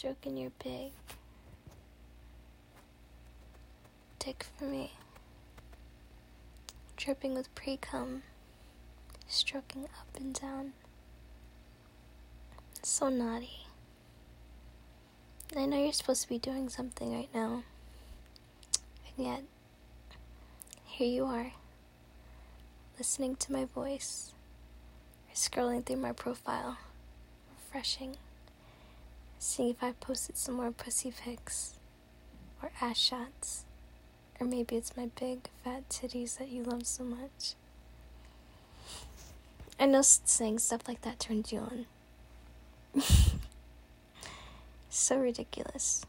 stroking your big dick for me, dripping with pre-cum, stroking up and down. It's so naughty. I know you're supposed to be doing something right now, and yet, here you are, listening to my voice, or scrolling through my profile, refreshing, seeing if I posted some more pussy pics, or ass shots, or maybe it's my big, fat titties that you love so much. I know saying stuff like that turns you on. So ridiculous.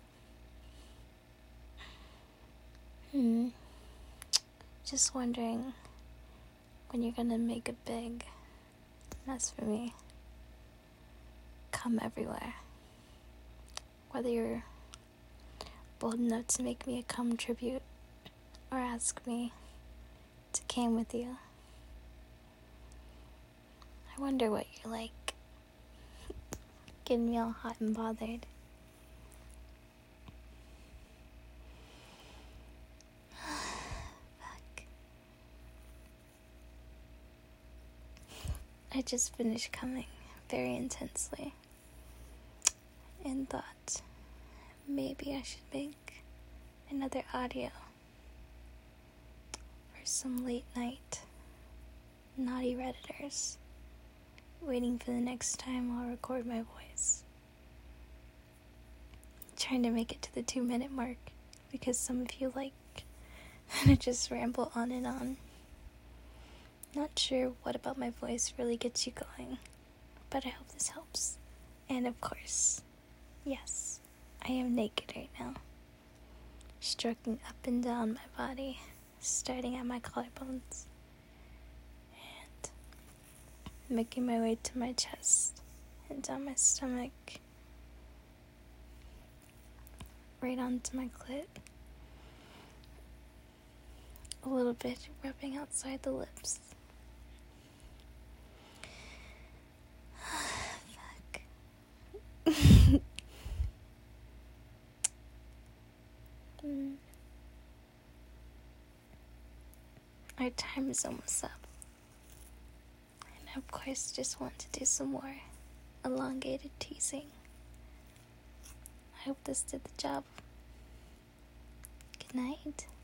Just wondering when you're gonna make a big mess for me. Come everywhere. Whether you're bold enough to make me a cum tribute or ask me to cam with you. I wonder what you're like. Getting me all hot and bothered. Fuck. I just finished coming very intensely and thought maybe I should make another audio for some late night naughty Redditors waiting for the next time I'll record my voice. Trying to make it to the 2-minute mark because some of you like to just ramble on and on. Not sure what about my voice really gets you going, but I hope this helps. And of course, yes, I am naked right now, stroking up and down my body, starting at my collarbones, and making my way to my chest and down my stomach, right onto my clit, a little bit rubbing outside the lips. Fuck. Our time is almost up. And of course, just want to do some more elongated teasing. I hope this did the job. Good night.